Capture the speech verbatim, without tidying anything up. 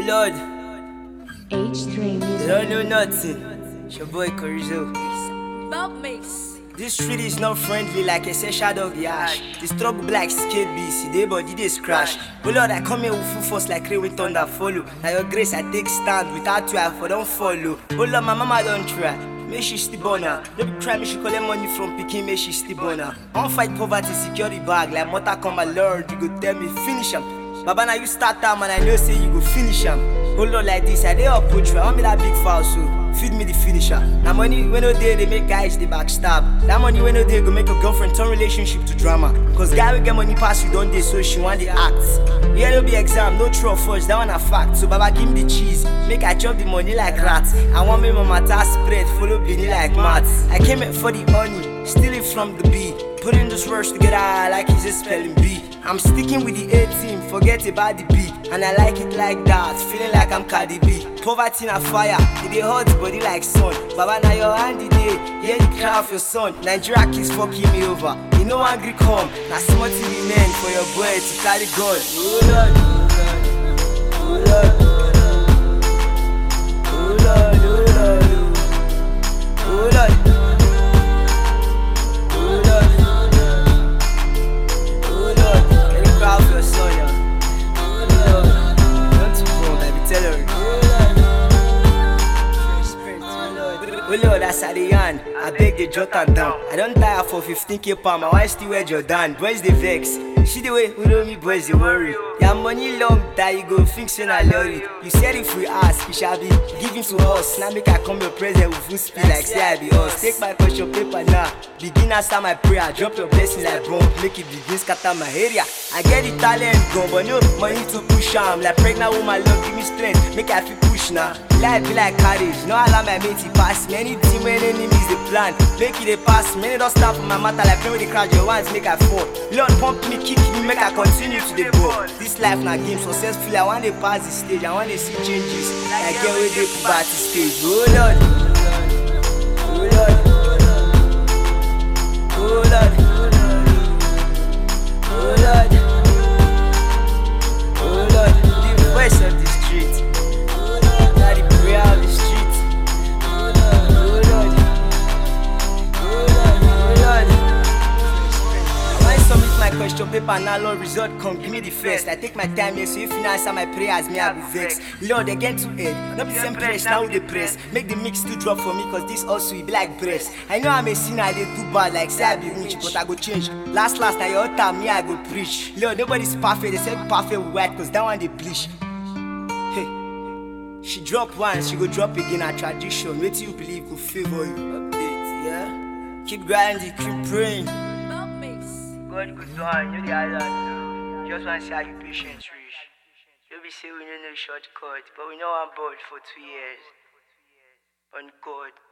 Lord, H three they don't know nothing. It's your boy Corizo. Belt Mace. This street is not friendly like a say shadow of the ash. The struggle black skate beast, they body they scratch. Oh Lord, I come here with full force like rain with thunder follow. Now your grace I take stand, without you I for don't follow. Oh Lord, my mama don't try. Make she still born her. Don't be cry, me she collect money from Peking, make she still born her. I don't fight poverty, secure the bag. Like Mortal Kombat Lord, you go tell me finish him. Baba, now you start time and I know say you go finish him. Hold on like this, I dey approach you. I want me that big foul, so feed me the finisher. Now money when no day they make guys they backstab. That money when no day go make a girlfriend turn relationship to drama. Cause guy will get money pass you don't day, so she want the acts. Yeah, no be exam, no true or false, that one a fact. So Baba give me the cheese, make I chop the money like rats. I want me mama ta spread, follow Benny like mats. I came here for the honey, steal it from the bee. Putting those words together like it's a spelling bee. I'm sticking with the A team, forget about the B. And I like it like that, feeling like I'm Cardi B. Poverty na fire, it dey hot body like sun. Baba na your hand it dey, hear the cry of your son. Nigeria keeps fucking me over, you know angry come. Na small thing remain for your boy to carry gun. Oh Lord, oh Lord, oh Lord, oh Lord, oh Lord. Oh Lord, that's at the end. I beg the jot and down. I don't tire for fifteen K pound. My wife still wear Jordan. Boys they vex. She the way we know me, boys they worry. Your money long that you go think so I love it. You said if we ask, it shall be given to us. Now make I come your present with full speed like say I be us. Take my question paper now. Begin answer my prayer. Drop your blessings like bomb. Make it begin scatter my area. I get the talent gone, but no money to push am. Like pregnant woman, love give me strength. Make I feel push now. Life be like carriage. No allow my mate to pass me. Anything when enemies they plan, make it a pass. Many don't stop for my matter like play with the crowd. Your ones make I fall. Lord pump me, kick me, make I continue to the ball. This life na game successfully. I want to pass the stage. I want to see changes. I get where they put back the stage. Oh Lord, oh Lord, oh Lord, oh Lord, oh Lord. The voice of the street, now the prayer of the street. Question paper now, Lord, result come, give me the first. I take my time here, so if you not answer my prayers, me I will vex. Lord, they get to end, not the same press, now they press. Make the mix to drop for me, cause this also will be like breast. I know I'm a sinner, I did too bad, like say I be rich, but I go change. Last, last, I your time, me I go preach. Lord, nobody's perfect, they say perfect with white, cause that one they bleach. Hey, she drop once, she go drop again, a tradition. Wait till you believe will favor you. Update, yeah? Keep grinding, keep praying. God go down, you the island. Just want to see how you patience reach. You be say we know no shortcut, but we know I'm bored for two years. On God.